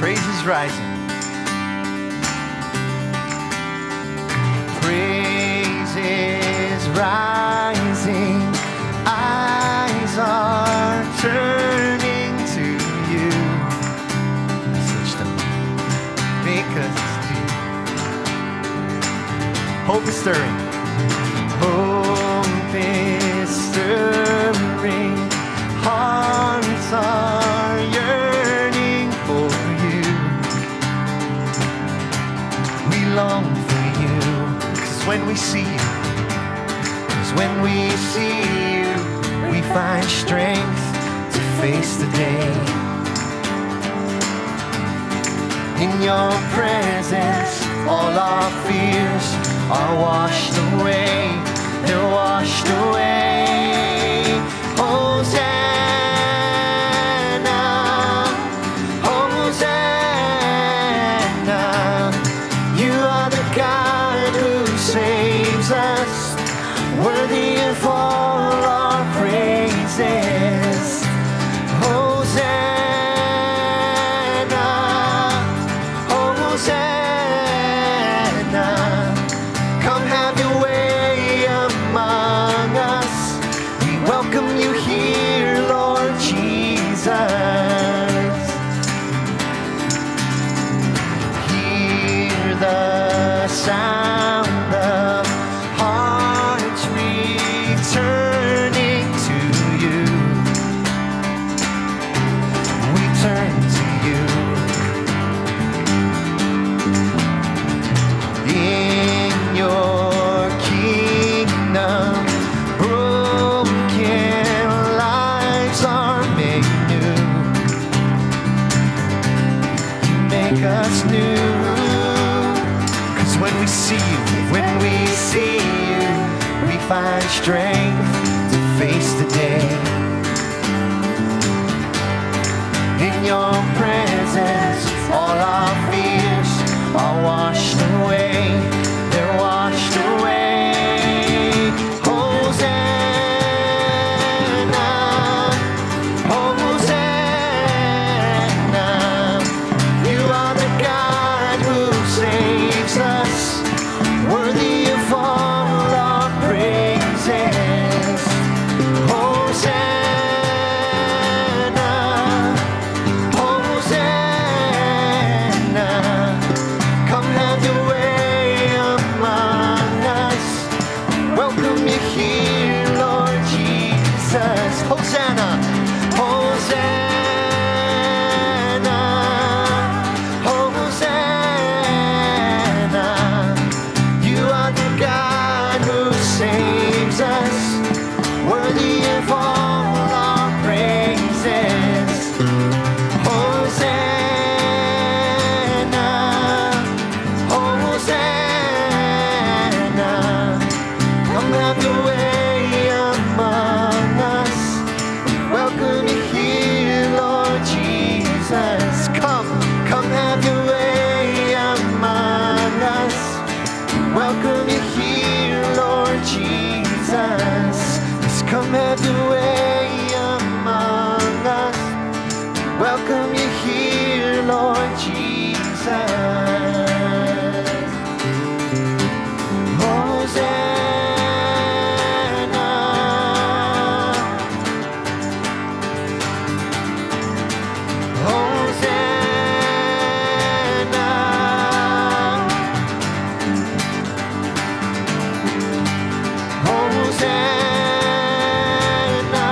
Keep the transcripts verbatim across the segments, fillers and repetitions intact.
Praise is rising. Praise is rising. Eyes are turning to you. Switch them. Because it's you. Hope is stirring. Hope is stirring. Hearts are yearning for you. We long for you. 'Cause when we see you, 'cause when we see you, we find strength to face the day. In your presence, all our fears are washed away. They're washed away. Hosanna, Hosanna. You are the God who saves us, worthy of all our praises. Hosanna, Hosanna. Come have your way among us. We welcome you here, Lord Jesus. Hear the sound of hearts returning to you. We turn to you. In your kingdom, broken lives are made new. You make us new. 'Cause when we see you, when we see you, we find strength to face the day. In your presence, all our fears are washed away. They're washed away. Hosanna, Hosanna. You are the God who saves us, worthy of all our praises. Hosanna, Hosanna. Come have your way among us. Welcome you here, Lord Jesus. Hosanna, Hosanna, Hosanna. You are the God who saves us, worthy of all our praises. Hosanna, Hosanna. Come have your way among us. Welcome you here, Lord Jesus. Come, come have your way among us. Welcome you here, Lord Jesus. Just come have your way among us. Welcome you here, Lord Jesus. Hosanna, Hosanna. Hosanna.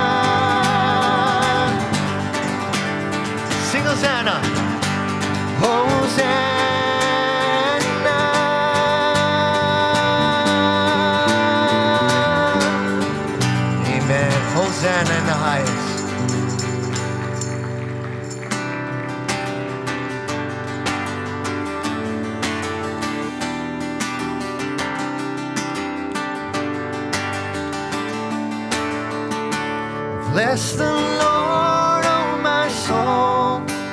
Sing Hosanna. Hosanna. Amen. Hosanna in the highest. Bless the Lord, oh my soul,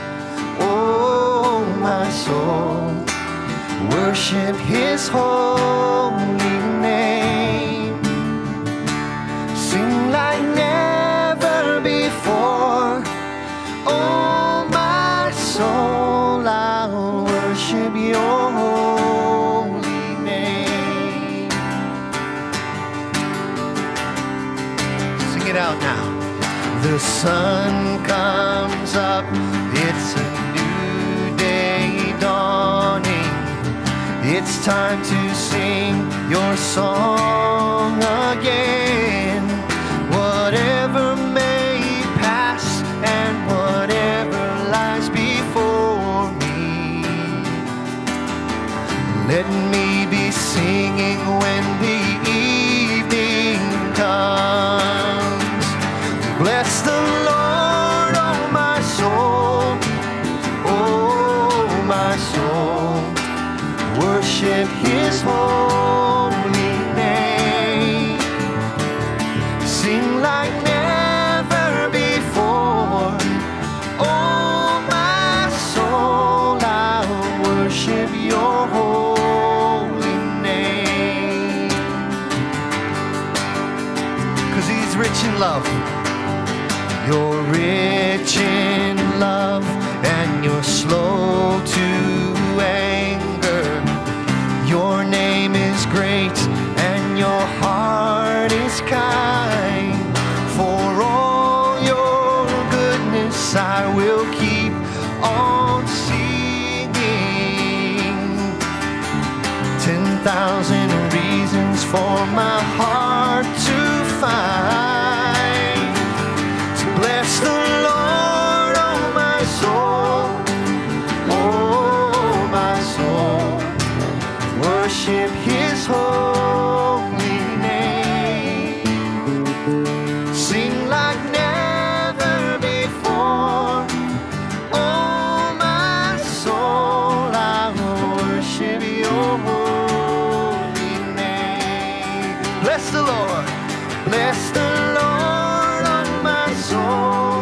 oh my soul. Worship His holy name. Sing like never before, oh my soul. I the sun comes up, it's a new day dawning. It's time to sing your song again. Whatever may pass and whatever lies before me, let me be singing when the evening comes. Bless the Lord, oh my soul, oh my soul. Worship His holy name. Sing like never before. Oh my soul, I will worship your holy name. 'Cause He's rich in love. You're rich in love and you're slow to anger. Your name is great and your heart is kind. For all your goodness I will keep on singing. Ten thousand reasons for my heart to find. To bless the Lord, oh my soul, oh my soul. Worship His holy name. Sing like never before. Oh my soul, I will worship your holy name. Bless the Lord. Bless the Lord, oh my soul.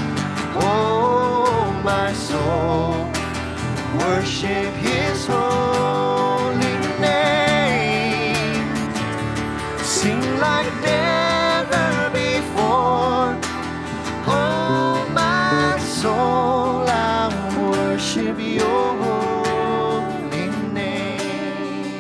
Oh my soul. Worship His holy name. Sing like never before. Oh my soul, I worship your holy name.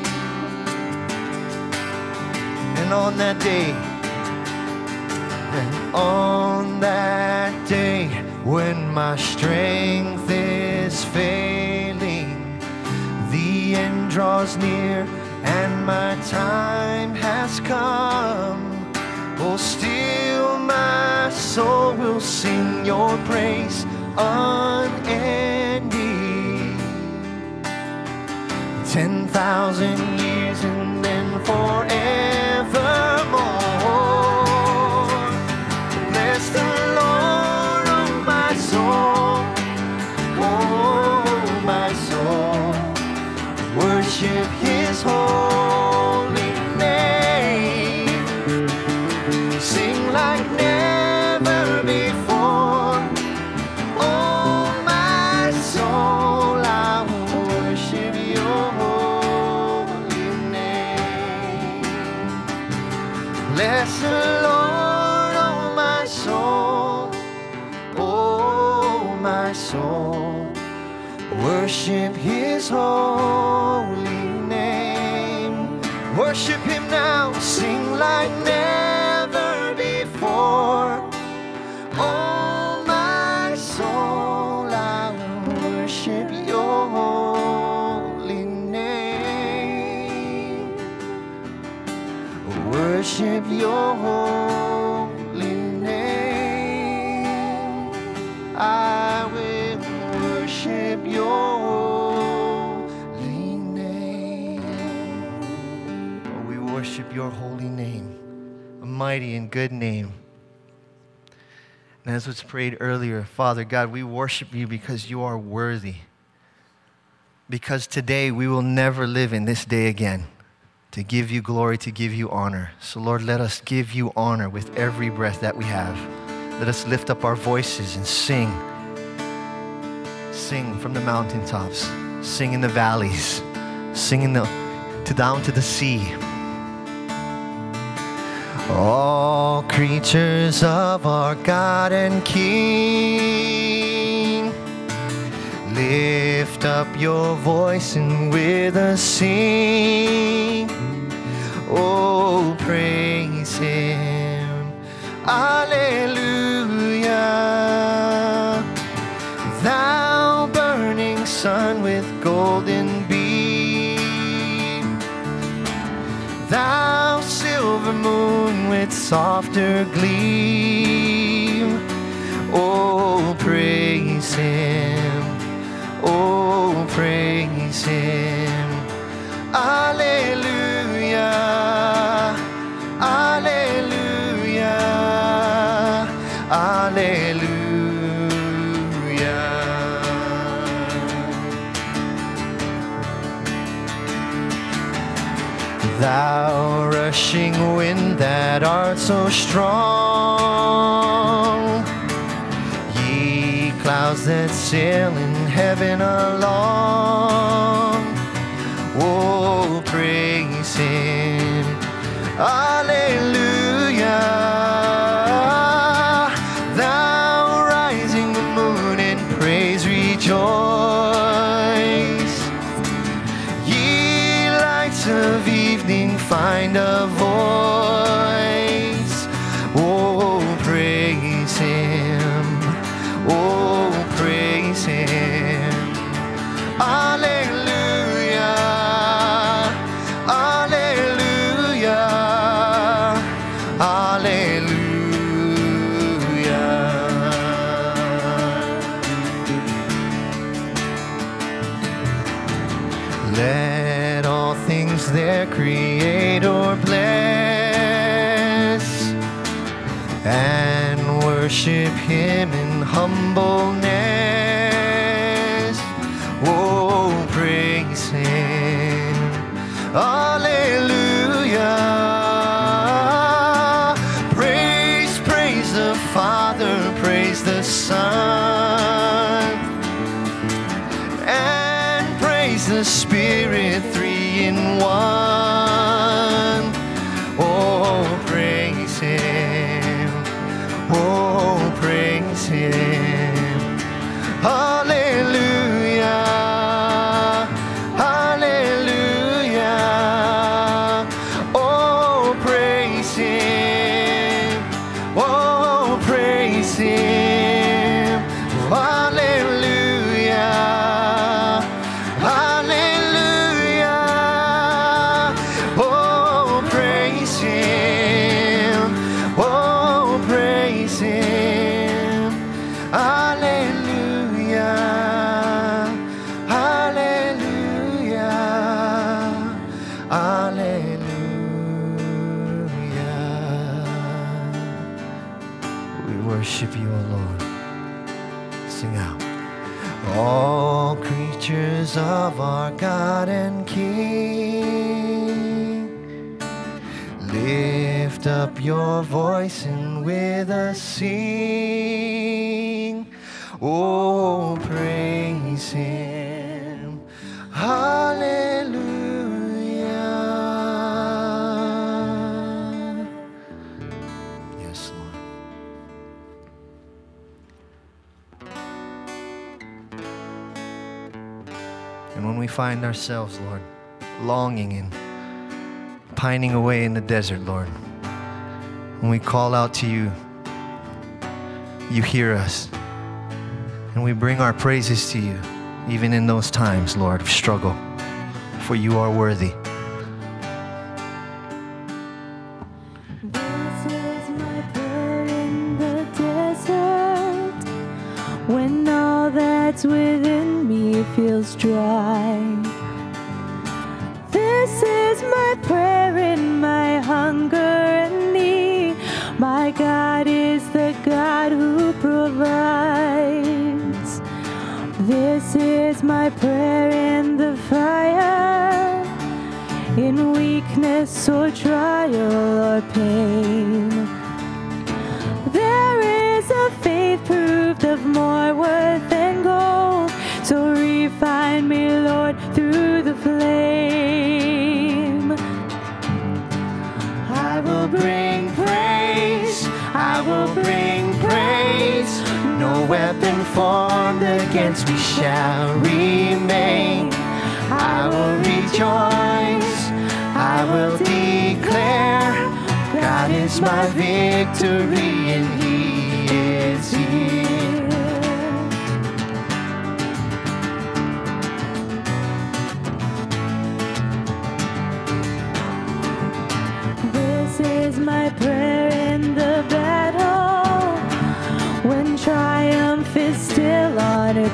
And on that day, and on that day, when my strength is failing, the end draws near and my time has come. Oh, still my soul will sing your praise unending. Ten thousand years and then forevermore. Bless the Lord, oh my soul, oh my soul. Worship His holy name. Sing like never before. Oh my soul, I will worship your holy name. Bless the Lord, oh my soul, oh my soul. Worship His holy name. Worship Him now. Sing like never before. Oh my soul, I will worship your holy name. Worship your holy name. I will worship your holy name. Oh, we worship your holy name, a mighty and good name. And as was prayed earlier, Father God, we worship you because you are worthy. Because today we will never live in this day again to give you glory, to give you honor. So Lord, let us give you honor with every breath that we have. Let us lift up our voices and sing. Sing from the mountaintops, sing in the valleys, sing in the, to down to the sea. All creatures of our God and King, lift up your voice and with us sing. Oh, praise Him. Alleluia. Thou silver moon with softer gleam. Oh, praise him. Oh, praise him. Alleluia. Alleluia. Alleluia. Thou rushing wind that art so strong, ye clouds that sail in heaven along, oh, praise him. Alleluia. Thou rising moon in praise rejoice, ye lights of evening find a voice, oh, praise him, oh, praise him. Alleluia, alleluia, alleluia. Let all things their Creator bless, and worship him in humbleness. Oh, praise him. Alleluia. Praise, praise the Father, praise the Son, and praise the Spirit, three in one. Oh, praise him. Oh, praise him. Hallelujah. Hallelujah. Oh, praise him. Oh, praise him. Hallelujah. Hallelujah. Oh, praise him. Oh, praise him. Hallelujah. Hallelujah. Hallelujah. We worship you, O Lord. Sing out. All creatures of our God and King, lift up your voice and with us sing. Oh, praise him. Hallelujah. Yes, Lord. And when we find ourselves, Lord, longing and pining away in the desert, Lord, when we call out to you, you hear us. And we bring our praises to you, even in those times, Lord, of struggle, for you are worthy. This is my prayer in the desert, when all that's within me feels dry. This is my prayer in my hunger and need. My God is the God who provides. This is my prayer in the fire, in weakness or trial or pain. There is a faith proved of more worth than gold, so refine me, Lord, through the flame. I will bring praise, I will bring praise. No weapon formed against me shall remain. I will rejoice, I will declare, God is my victory and he is here.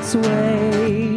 its way.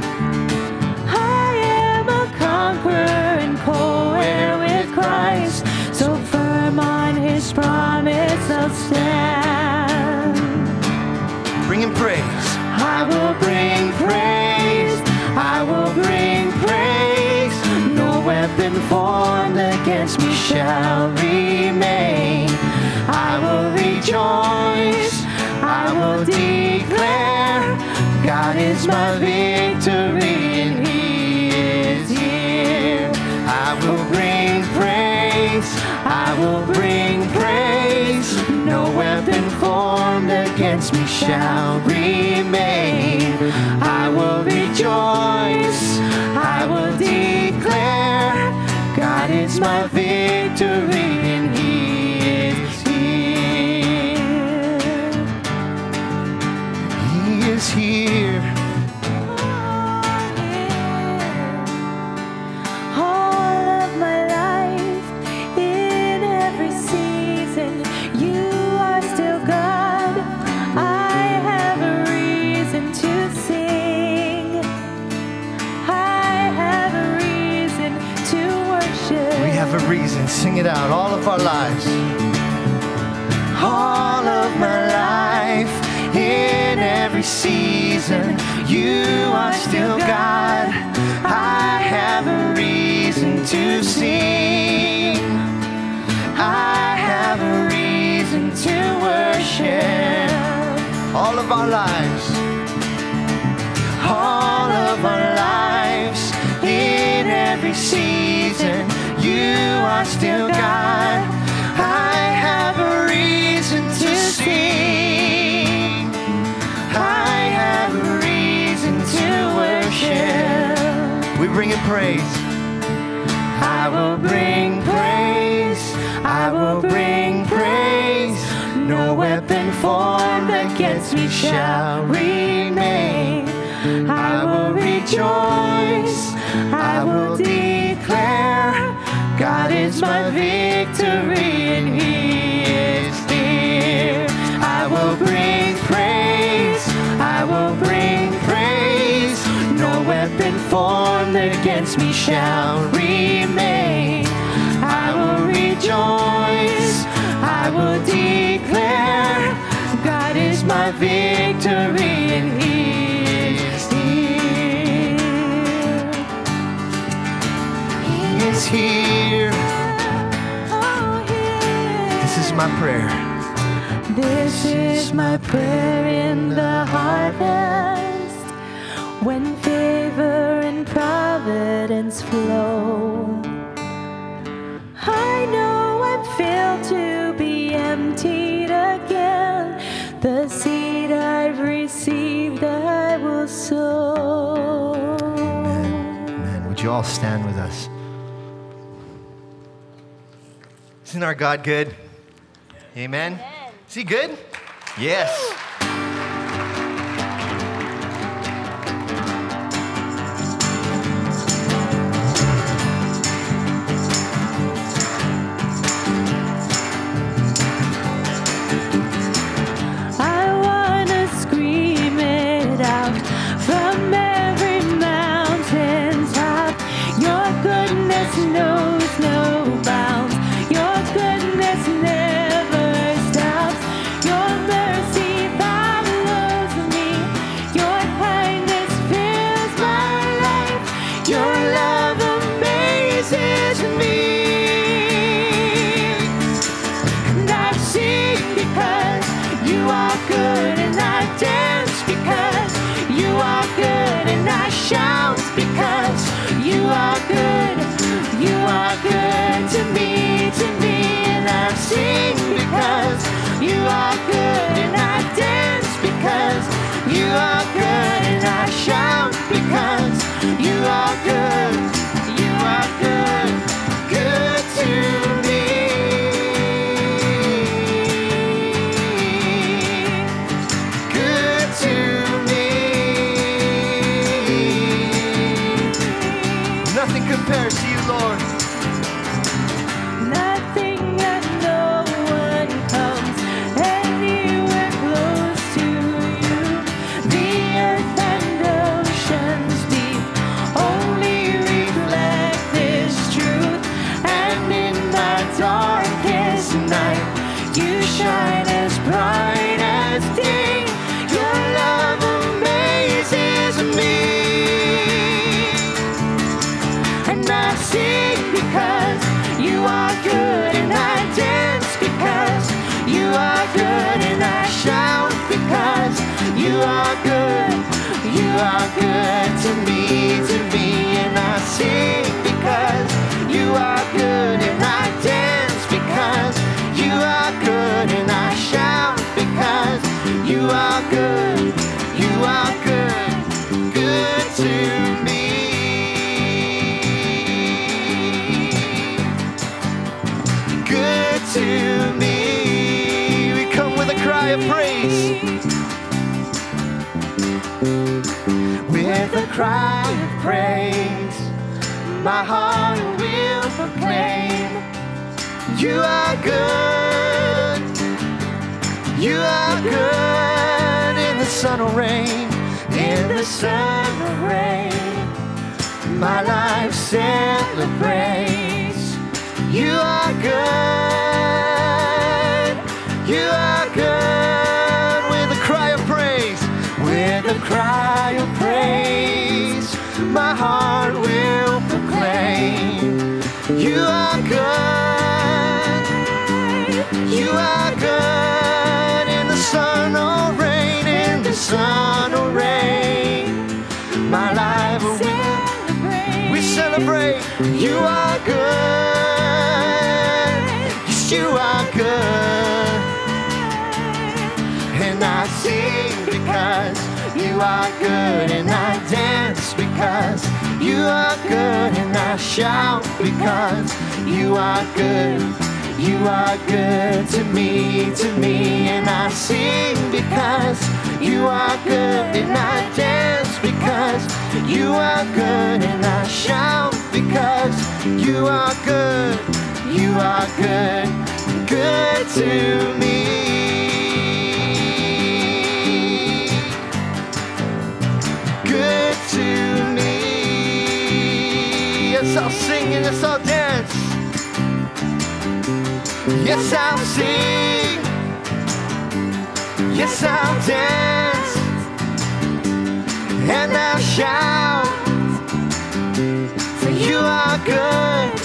I am a conqueror and co-heir with Christ, so firm on his promise I'll stand. Bring him praise. I will bring praise, I will bring praise. No weapon formed against me shall remain. I will rejoice, I will declare, God is my victory and he is here. I will bring praise, I will bring praise. No weapon formed against me shall remain. I will rejoice, I will declare, God is my victory and he is here. He is here. All of my life, in every season, you are still God. I have a reason to sing. I have a reason to worship. We have a reason. Sing it out. All of our lives. All of my life, in every season, you are still God. I have a reason to sing. I have a reason to worship. All of our lives. All of our lives, in every season, you are still God. I have a reason to sing. I have a reason to worship. We bring in praise. I will bring praise. I will bring praise. No weapon formed against me shall remain. I will rejoice. I will declare, God is my victory and he is here. I will bring praise, I will bring praise. No weapon formed against me shall remain. I will rejoice, I will declare, God is my victory and he is here. He is here. This is my prayer. This is my prayer in the harvest, when favor and providence flow. I know I'm filled to be emptied again. The seed I've received I will sow. Amen. Amen. Would you all stand with us? Isn't our God good? Amen. Amen. Is he good? Yes. I wanna scream it out from every mountain top. Your goodness knows no bounds. Your goodness never stops. Your mercy follows me. Your kindness fills my life. Your love amazes me. And I sing because you are good, and I dance because you are good, and I shout because you are good. You are good to me. with a cry of praise, my heart will proclaim, you are good, you are good. In the sun or rain, in the sun or rain, my life celebrates, you are good, you are good. With a cry of praise, with a cry of praise, my heart will proclaim, you are good, you are good. In the sun or rain, in the sun or rain, my life will celebrate. We celebrate, you are good, yes, you are good. And I sing because you are good, and I dance because you are good, and I shout because you are good, you are good to me, to me. And I sing because you are good, and I dance because you are good, and I shout because you are good, you are good, good to me. Good to me. Yes, I'll sing and yes, I'll dance. Yes, I'll sing. Yes, I'll dance. And I'll shout. For you are good.